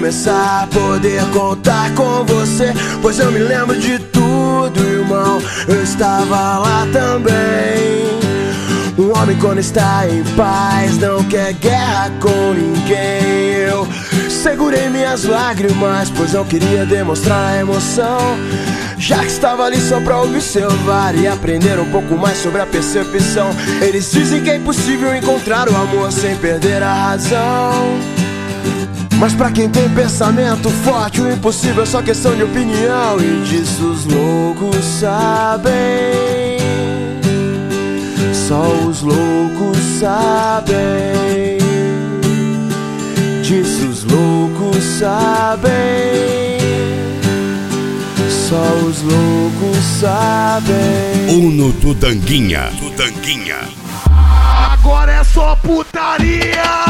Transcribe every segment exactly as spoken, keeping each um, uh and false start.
começar a poder contar com você, pois eu me lembro de tudo, irmão, eu estava lá também. Um homem quando está em paz não quer guerra com ninguém. Eu segurei minhas lágrimas, pois não queria demonstrar a emoção, já que estava ali só pra observar e aprender um pouco mais sobre a percepção. Eles dizem que é impossível encontrar o amor sem perder a razão, mas pra quem tem pensamento forte, o impossível é só questão de opinião. E disso os loucos sabem, só os loucos sabem. Disso os loucos sabem, só os loucos sabem. Uno do Danguinha, do Danguinha. Agora é só putaria.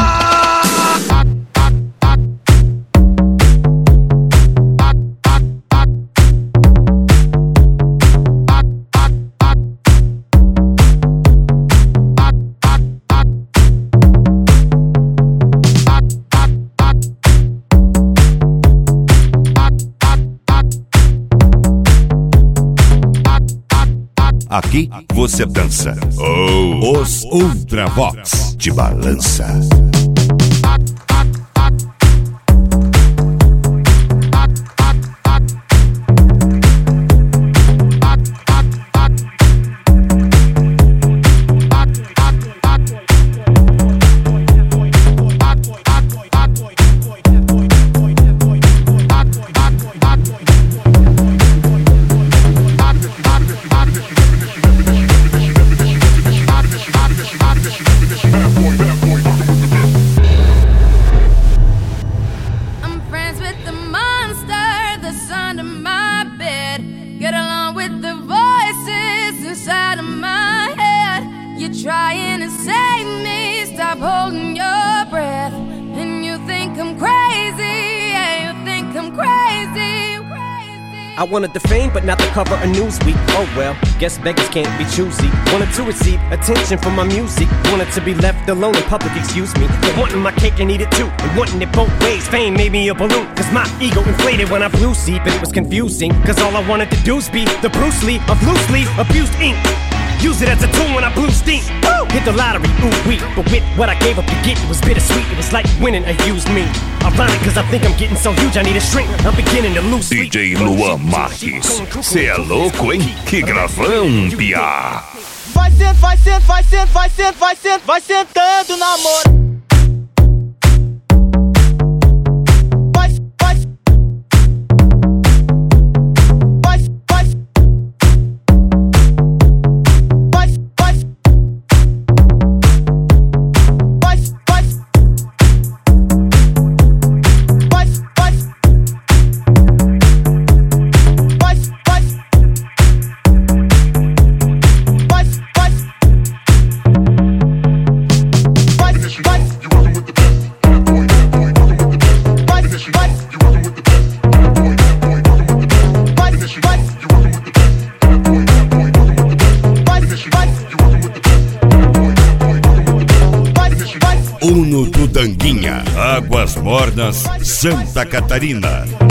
Aqui você dança. Oh, os Ultravox te balança. I wanted the fame, but not the cover of Newsweek. Oh well, guess beggars can't be choosy. Wanted to receive attention from my music. Wanted to be left alone in public, excuse me. But wanting my cake and eat it too, and wanting it both ways. Fame made me a balloon, cause my ego inflated when I flew see. But it was confusing, cause all I wanted to do was be the Bruce Lee of loosely abused ink. Use it as a tool when I blew steam. Woo! Hit the lottery, ooh wee. But with what I gave up to get, it was bittersweet. It was like winning a used me. Ironic, cause I think I'm getting so huge I need a shrink. I'm beginning to lose sleep. D J Luan Marques, cê é louco, hein? Que gravão, piá. Vai sent, vai sent, vai sent, vai sent, vai sent, vai sentando na moda. Uno do Danguinha, Águas Mornas, Santa Catarina.